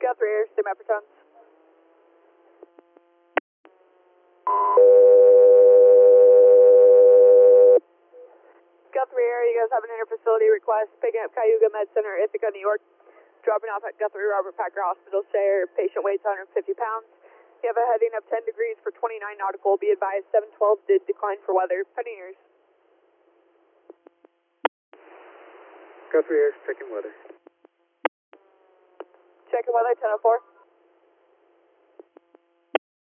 Guthrie Air, stay map for tons. Guthrie Air, you guys have an interfacility request, picking up Cayuga Med Center, Ithaca, New York, dropping off at Guthrie Robert Packer Hospital. Share, patient weighs 150 pounds. You have a heading of 10 degrees for 29 nautical. Be advised 712 did decline for weather. Pending yours. Guthrie Air, checking weather. Checking weather, 1004.